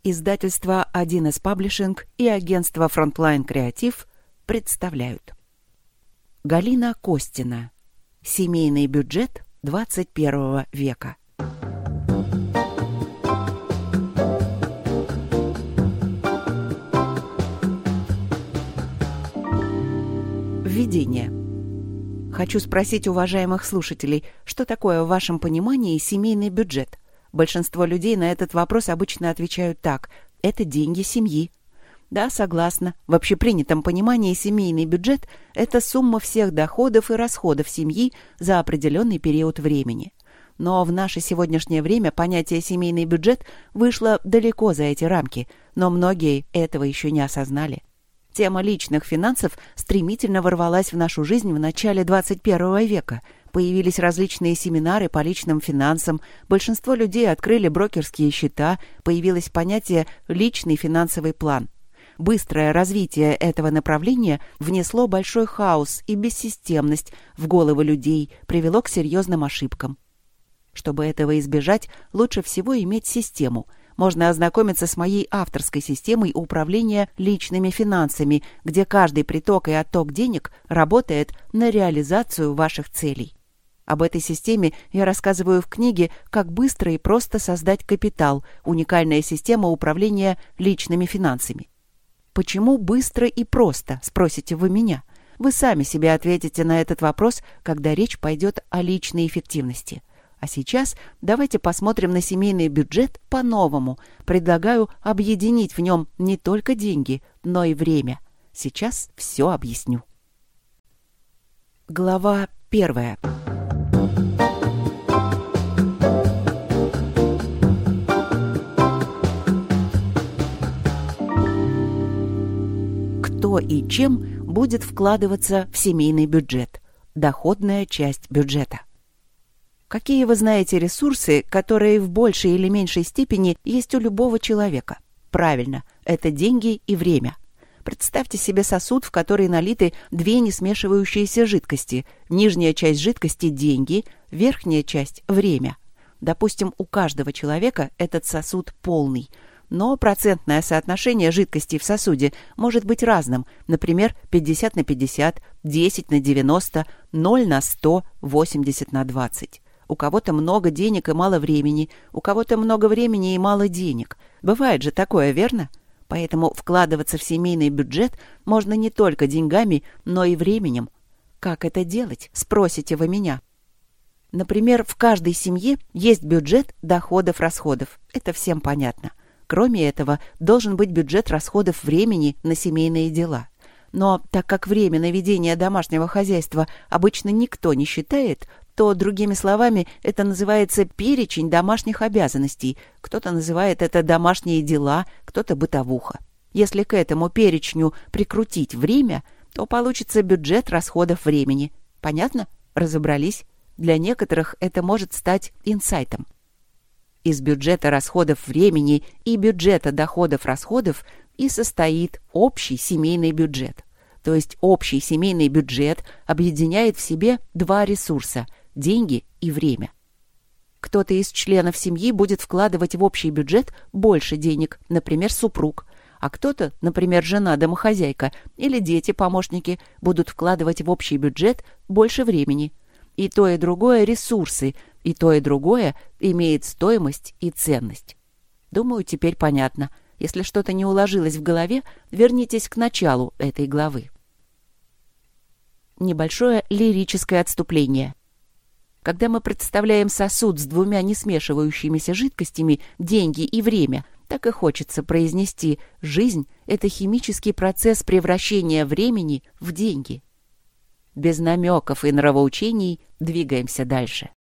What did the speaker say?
Издательство 1С Паблишинг и агентство Frontline Креатив представляют. Галина Костина. Семейный бюджет 21 века. Введение. Хочу спросить уважаемых слушателей, что такое в вашем понимании семейный бюджет? Большинство людей на этот вопрос обычно отвечают так: это деньги семьи. Да, согласна. В общепринятом понимании семейный бюджет – это сумма всех доходов и расходов семьи за определенный период времени. Но в наше сегодняшнее время понятие «семейный бюджет» вышло далеко за эти рамки, но многие этого еще не осознали. Тема личных финансов стремительно ворвалась в нашу жизнь в начале 21 века. Появились различные семинары по личным финансам, большинство людей открыли брокерские счета, появилось понятие «личный финансовый план». Быстрое развитие этого направления внесло большой хаос и бессистемность в головы людей, привело к серьезным ошибкам. Чтобы этого избежать, лучше всего иметь систему. Можно ознакомиться с моей авторской системой управления личными финансами, где каждый приток и отток денег работает на реализацию ваших целей. Об этой системе я рассказываю в книге «Как быстро и просто создать капитал. Уникальная система управления личными финансами». Почему быстро и просто, спросите вы меня? Вы сами себе ответите на этот вопрос, когда речь пойдет о личной эффективности. А сейчас давайте посмотрим на семейный бюджет по-новому. Предлагаю объединить в нем не только деньги, но и время. Сейчас все объясню. Глава 1. Кто и чем будет вкладываться в семейный бюджет? Доходная часть бюджета. Какие вы знаете ресурсы, которые в большей или меньшей степени есть у любого человека? Правильно, это деньги и время. Представьте себе сосуд, в который налиты две несмешивающиеся жидкости. Нижняя часть жидкости – деньги, верхняя часть – время. Допустим, у каждого человека этот сосуд полный. Но процентное соотношение жидкости в сосуде может быть разным. Например, 50 на 50, 10 на 90, 0 на 100, 80 на 20. У кого-то много денег и мало времени, у кого-то много времени и мало денег. Бывает же такое, верно? Поэтому вкладываться в семейный бюджет можно не только деньгами, но и временем. Как это делать, спросите вы меня? Например, в каждой семье есть бюджет доходов-расходов. Это всем понятно. Кроме этого, должен быть бюджет расходов времени на семейные дела. Но так как время на ведение домашнего хозяйства обычно никто не считает, то, другими словами, это называется перечень домашних обязанностей. Кто-то называет это домашние дела, кто-то бытовуха. Если к этому перечню прикрутить время, то получится бюджет расходов времени. Понятно? Разобрались? Для некоторых это может стать инсайтом. Из бюджета расходов времени и бюджета доходов-расходов и состоит общий семейный бюджет. То есть общий семейный бюджет объединяет в себе два ресурса – деньги и время. Кто-то из членов семьи будет вкладывать в общий бюджет больше денег, например, супруг, а кто-то, например, жена-домохозяйка или дети-помощники, будут вкладывать в общий бюджет больше времени. И то, и другое – ресурсы, и то, и другое имеет стоимость и ценность. Думаю, теперь понятно. Если что-то не уложилось в голове, вернитесь к началу этой главы. Небольшое лирическое отступление. Когда мы представляем сосуд с двумя несмешивающимися жидкостями, деньги и время, так и хочется произнести: жизнь – это химический процесс превращения времени в деньги. Без намеков и нравоучений двигаемся дальше.